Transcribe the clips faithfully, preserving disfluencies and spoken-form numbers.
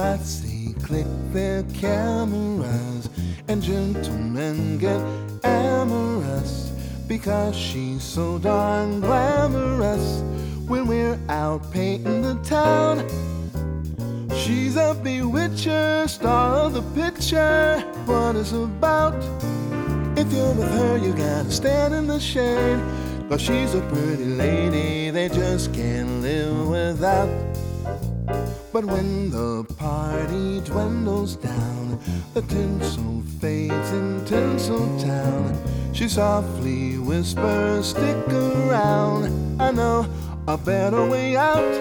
Paparazzi click their cameras, and gentlemen get amorous because she's so darn glamorous. When we're out painting the town, she's a bewitcher, star of the picture. What it's about? If you're with her, you gotta stand in the shade, 'cause she's a pretty lady they just can't live without. But when the party dwindles down, the tinsel fades in Tinseltown, she softly whispers, stick around, I know a better way out.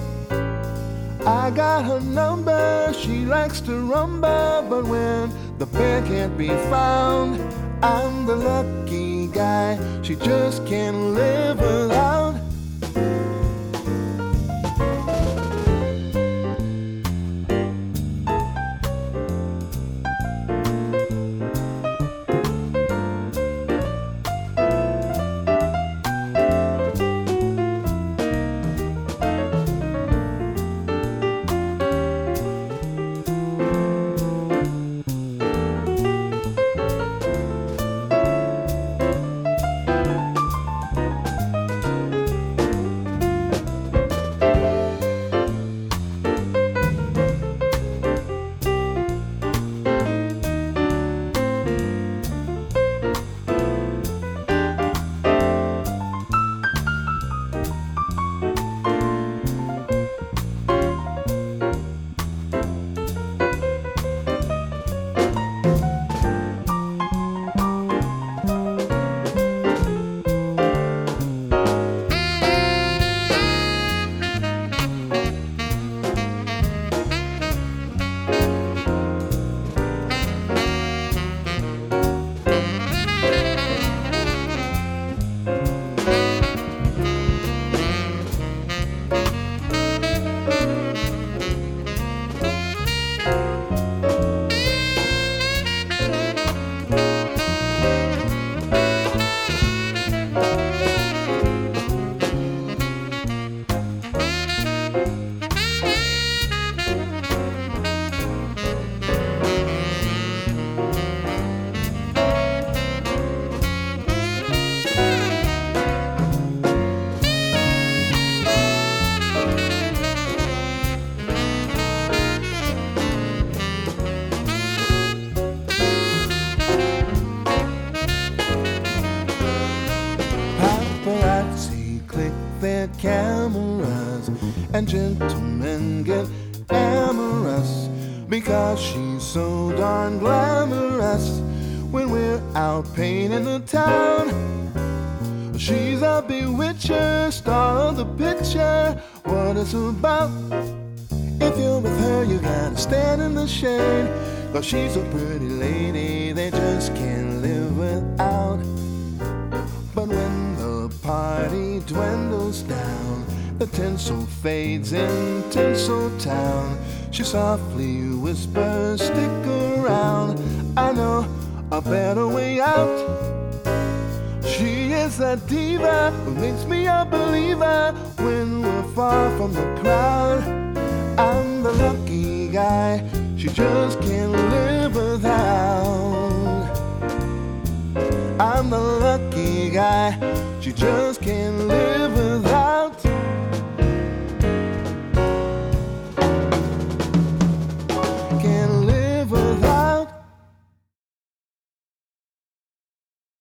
I got her number, she likes to rumba, but when the pair can't be found, I'm the lucky guy she just can't live without. Their cameras, and gentlemen get amorous because she's so darn glamorous. When we're out painting the town, she's a bewitcher, star of the picture. What it's about? If you're with her, you gotta stand in the shade, 'cause she's a pretty lady they just can't live without. But when the party dwindles down, the tinsel fades in Tinseltown, she softly whispers, stick around, I know a better way out. She is a diva who makes me a believer when we're far from the crowd. I'm the lucky guy she just can't live without. I'm the lucky guy she just can't live without.